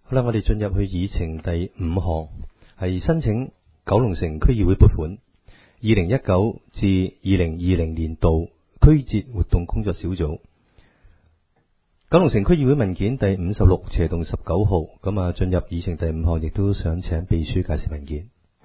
好啦，我哋進入去議程第5項，係申請九龍城區議會撥款2019至2020年度區節活動工作小組。九龍城區議會文件第56/19號，咁啊進入議程第5項，亦都想請秘書介紹文件。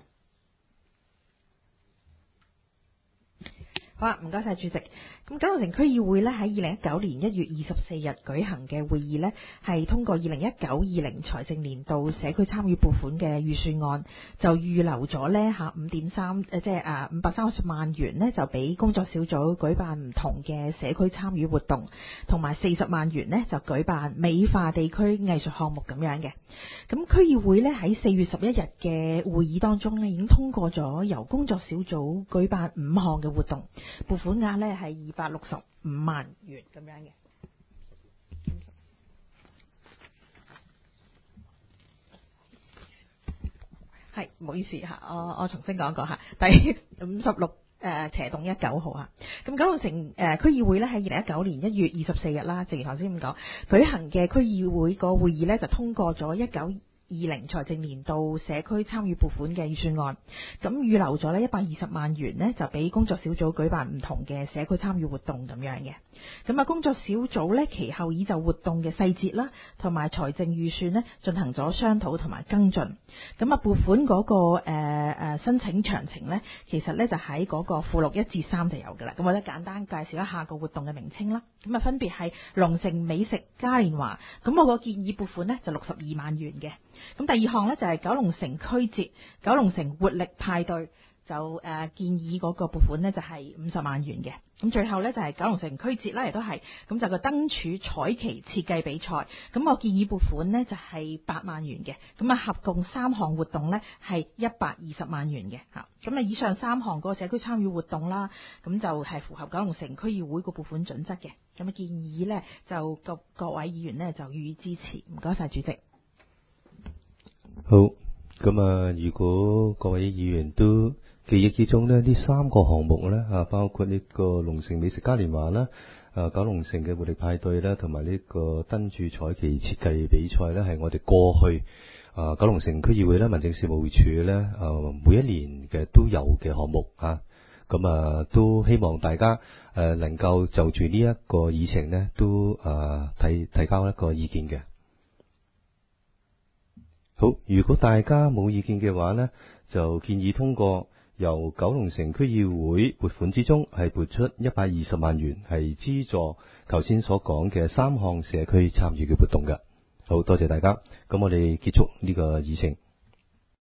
好啊，唔該晒主席。咁九龍城區議會咧喺2019年1月24日舉行嘅會議呢，係通過2019-20財政年度社區參與撥款嘅預算案，就預留咗呢下530萬元呢，就俾工作小組舉辦唔同嘅社區參與活動，同埋40萬元呢，就舉辦美化地區藝術項目咁樣嘅。咁區議會呢，喺4月11日嘅會議當中呢，已經通過咗由工作小組舉辦5項嘅活動。撥款額呢係265萬元咁樣嘅。係，唔好意思嚇，我重新講一個嚇，第56/19號嚇。咁九龍城區議會呢喺2019年1月24日啦，正如頭先咁講，舉行嘅區議會個會議呢，就通過咗1920財政年度社區參與撥款嘅預算案，咁預留咗呢120萬元呢，就俾工作小組舉辦唔同嘅社區參與活動咁樣嘅。咁啊，工作小組呢，其後已就活動嘅細節啦，同埋財政預算呢進行咗商討同埋跟進。咁啊，撥款嗰個申請詳情呢，其實呢就喺嗰個附錄1至3就有㗎啦。咁我咧簡單介紹一下個活動嘅名稱啦。咁啊，分別係龍城美食嘉年華。咁我個建議撥款呢，就62萬元嘅。咁第二項呢，就係九龍城區節九龍城活力派對，就建議嗰個撥款呢，就係50萬元嘅。咁最後呢，就係九龍城區節啦，亦都係咁就個燈柱彩旗設計比賽，咁我建議撥款呢，就係8萬元嘅。咁啊，合共3項活動呢，係120萬元嘅嚇。咁啊，以上3項嗰個社區參與活動啦，咁就係符合九龍城區議會個撥款準則嘅。咁啊，建議呢，就各位議員呢，就予以支持。唔該晒主席。 好，咁啊，如果各位議員都記憶之中呢3個項目呢，包括呢個龍城美食嘉年華啦，九龍城嘅活力派對啦，同埋呢個燈柱彩旗設計比賽呢，係我哋過去九龍城區議會咧民政事務處呢每一年嘅都有嘅項目啊。咁都希望大家能夠就住呢一個議程呢，都提交一個意見嘅。好，如果大家冇意見嘅話呢，就建議通過由九龍城區議會撥款之中係撥出120萬元，係資助頭先所講嘅3項社區參與嘅活動嘅。好多謝大家，咁我哋結束呢個議程。